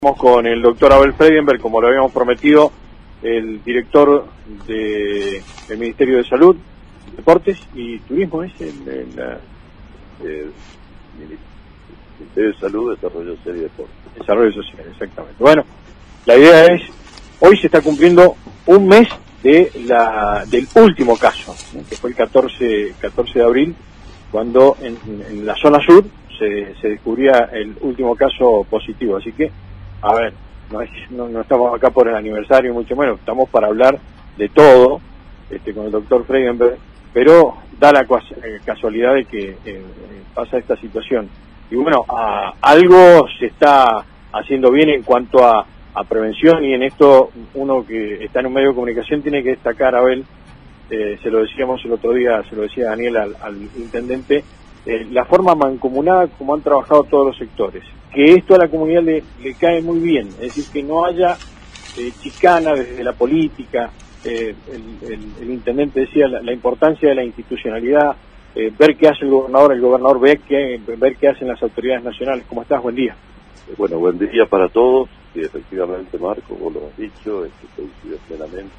Estamos con el doctor Abel Freidenberg, como lo habíamos prometido, el director del Ministerio de Salud, Deportes y Turismo, ¿es el Ministerio de Salud, Desarrollo Social y Deportes. Desarrollo Social, exactamente. Bueno, la idea es, hoy se está cumpliendo un mes del último caso, ¿no? Que fue el 14 de abril, cuando en la zona sur se descubría el último caso positivo, así que a ver, no estamos acá por el aniversario, mucho menos, estamos para hablar de todo con el doctor Freidenberg, pero da la casualidad de que pasa esta situación. Y bueno, algo se está haciendo bien en cuanto a prevención, y en esto uno que está en un medio de comunicación tiene que destacar, Abel, se lo decíamos el otro día, se lo decía Daniel al intendente, la forma mancomunada como han trabajado todos los sectores, que esto a la comunidad le cae muy bien, es decir, que no haya chicana desde la política. El intendente decía la importancia de la institucionalidad, ver qué hace el gobernador ver qué hacen las autoridades nacionales. ¿Cómo estás? Buen día. Bueno, buen día para todos, y efectivamente, Marco, vos lo has dicho, coincido plenamente.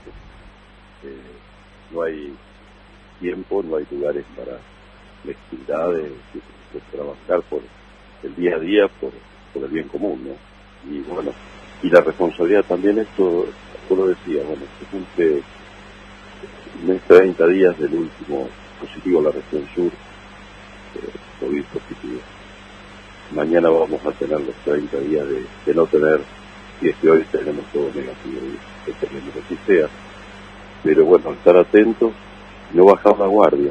No hay tiempo, no hay lugares para flexibilidades, de trabajar por el día a día, por el bien común, ¿no? Y bueno, y la responsabilidad también, esto, yo lo decía, bueno, se cumple 30 días del último positivo a la región sur, COVID positivo. Mañana vamos a tener los 30 días de no tener, y es que hoy tenemos todo negativo, y esperemos que así sea. Pero bueno, estar atentos, no bajar la guardia,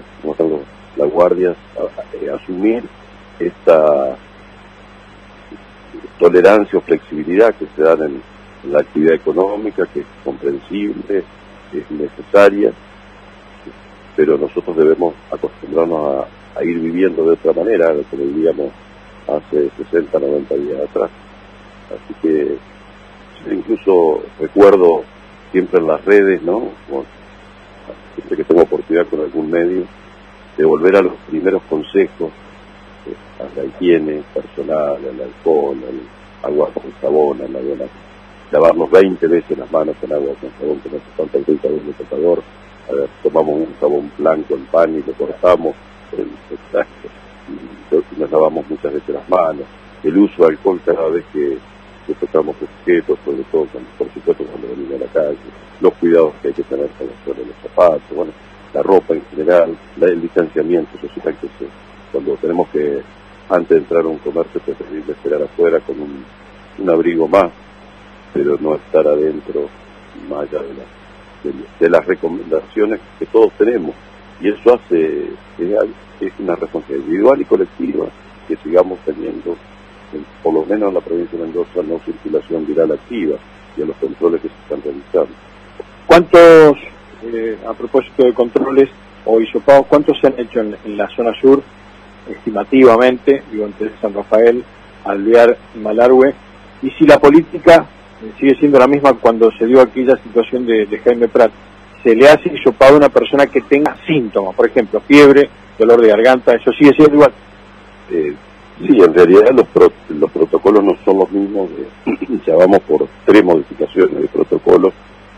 asumir esta tolerancia o flexibilidad que se dan en la actividad económica, que es comprensible, es necesaria, pero nosotros debemos acostumbrarnos a ir viviendo de otra manera, como vivíamos hace 60, 90 días atrás. Así que incluso recuerdo siempre en las redes, ¿no? Siempre que tengo oportunidad con algún medio, de volver a los primeros consejos, a la higiene personal, al alcohol, al agua con jabón, al lavarnos 20 veces las manos con agua con jabón, que no hace falta el grito de un tocador. A ver, tomamos un jabón blanco en pan y lo cortamos, y nos lavamos muchas veces las manos. El uso de alcohol cada vez que tocamos objetos, sobre todo, por supuesto, cuando venimos a la calle, los cuidados que hay que tener con los zapatos, bueno, la ropa en general, el distanciamiento social, que cuando tenemos que, antes de entrar a un comercio, preferible esperar afuera con un abrigo más, pero no estar adentro, más allá de las recomendaciones que todos tenemos. Y eso es una responsabilidad individual y colectiva que sigamos teniendo, por lo menos en la provincia de Mendoza, no circulación viral activa y a los controles que se están realizando. ¿Cuántos, a propósito de controles o hisopados, cuántos se han hecho en la zona sur, estimativamente, digo, entre San Rafael, Alvear y Malargüe? Y si la política sigue siendo la misma cuando se dio aquella situación de Jaime Prat, ¿se le hace hisopado a una persona que tenga síntomas, por ejemplo, fiebre, dolor de garganta? ¿Eso sigue siendo igual? Sí, en realidad los protocolos no son los mismos, ya vamos por 3 modificaciones de protocolo.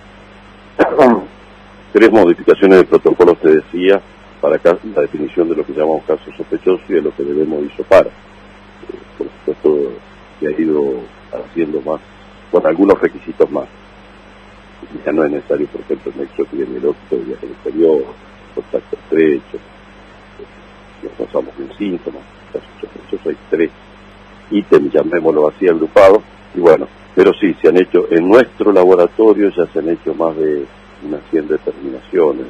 3 modificaciones de protocolo, te decía, para la definición de lo que llamamos caso sospechoso y de lo que debemos hisopar. Por supuesto, se ha ido haciendo más, con algunos requisitos más. Ya no es necesario, por ejemplo, el nexo epidemiológico de viaje al exterior, contacto estrecho, nos pasamos en síntomas. Hay 3 ítems, llamémoslo así, agrupados, y bueno, pero sí, se han hecho, en nuestro laboratorio ya se han hecho más de unas 100 determinaciones,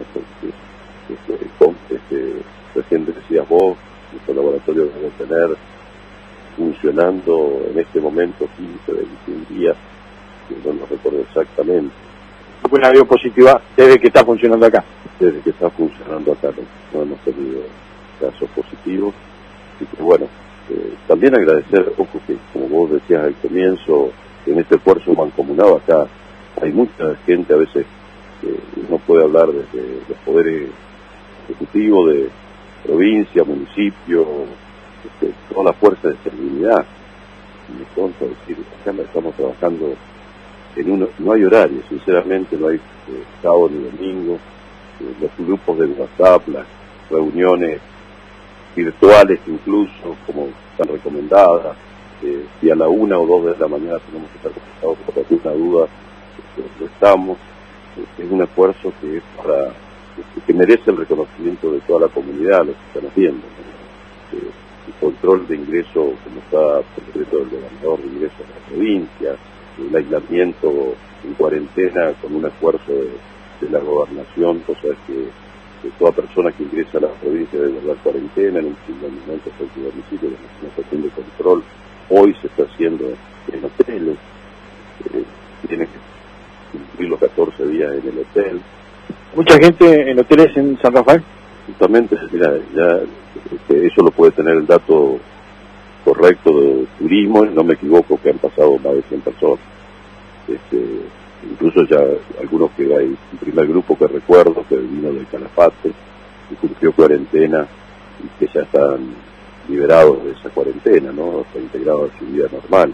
recién decías vos, nuestro laboratorio debe tener funcionando en este momento 15, 21 días, no lo recuerdo exactamente. Una biopositiva desde que está funcionando acá. Desde que está funcionando acá, no hemos tenido casos positivos, y que bueno, también agradecer, ojo, que como vos decías al comienzo, en este esfuerzo mancomunado acá hay mucha gente, a veces uno puede hablar desde los poderes ejecutivos de provincia, municipio, toda la fuerza de sensibilidad, me consta decir, acá estamos trabajando no hay horario, sinceramente no hay sábado ni domingo, los grupos de WhatsApp, las reuniones virtuales incluso, como están recomendadas, si a la 1 o 2 de la mañana tenemos que estar conectados por alguna duda, lo estamos. Es un esfuerzo que es que merece el reconocimiento de toda la comunidad, lo que están haciendo, ¿no? El control de ingreso, como está por decreto del gobernador, de ingreso a la provincia, el aislamiento en cuarentena con un esfuerzo de la gobernación, cosa que toda persona que ingresa a la provincia debe guardar cuarentena en un primer momento en su domicilio, una cuestión de control. Hoy se está haciendo en hoteles, tiene que cumplir los 14 días en el hotel. ¿Mucha gente en hoteles en San Rafael? Justamente, mira, ya eso lo puede tener el dato correcto de turismo, y no me equivoco que han pasado más de 100 personas. Incluso ya algunos que hay, un primer grupo que recuerdo, que vino del Calafate, que cumplió cuarentena y que ya están liberados de esa cuarentena, ¿no? Está integrado a su vida normal.